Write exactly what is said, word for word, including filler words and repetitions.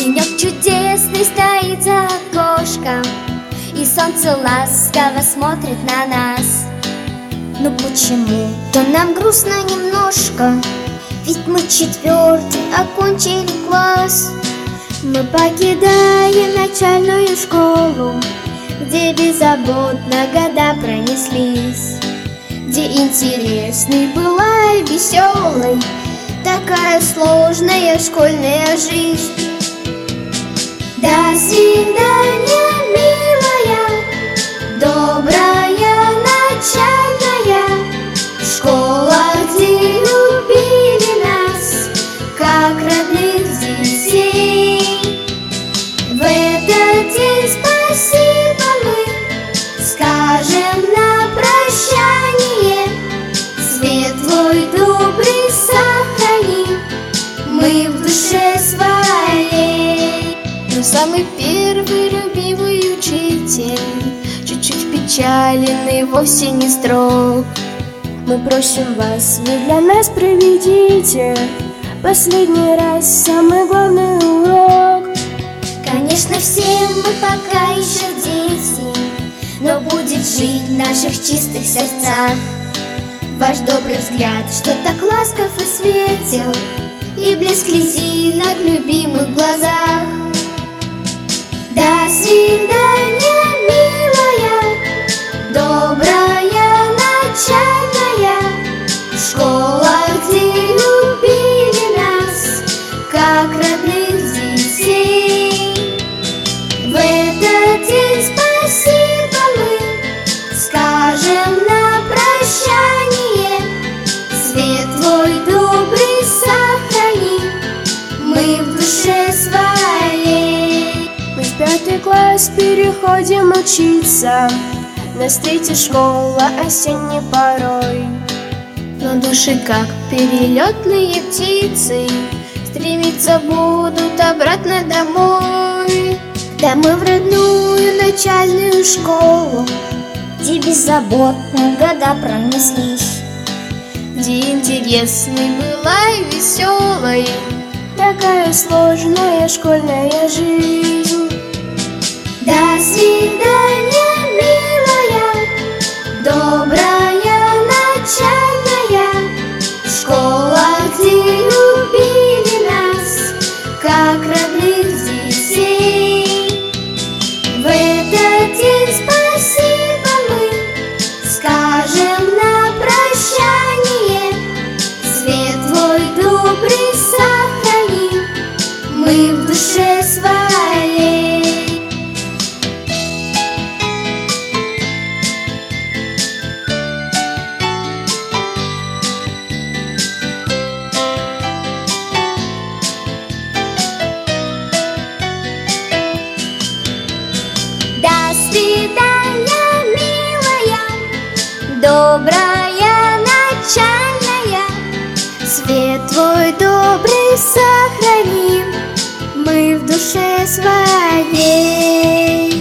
Денек чудесный стоит за окошком, и солнце ласково смотрит на нас. Но почему-то нам грустно немножко, ведь мы четвертый окончили класс. Мы покидаем начальную школу, где беззаботно года пронеслись, где интересной была и веселой такая сложная школьная жизнь. До свидания, милая, добрая начальная школа, где любили нас, как родных детей. В этот день спасибо мы скажем на прощание, свет твой добрый сохраним мы в душе своей. Но самый первый любимый учитель чуть-чуть печален и вовсе не строг. Мы просим вас, вы для нас проведите последний раз самый главный урок. Конечно, все мы пока еще дети, но будет жить в наших чистых сердцах ваш добрый взгляд, что так ласков и светел, и блеск слезинок в любимых глазах. До свидания, милая, добрая начальная школа, где любили нас, как родных детей. В этот день спасибо мы скажем на прощание, свет твой добрый сохраним мы в душе своей. Мы в пятый класс переходим учиться, нас встретит школа осенней порой. Но души, как перелетные птицы, стремиться будут обратно домой. Домой в родную начальную школу, где беззаботно года пронеслись, где интересной была и веселой такая сложная школьная жизнь. До свидания, милая, добрая начальная школа, где любили нас, как родных детей. В этот день спасибо мы скажем на прощание, свет твой добрый сохраним мы в душе своей. До свидания, милая, добрая начальная, свет твой добрый сохраним мы в душе своей.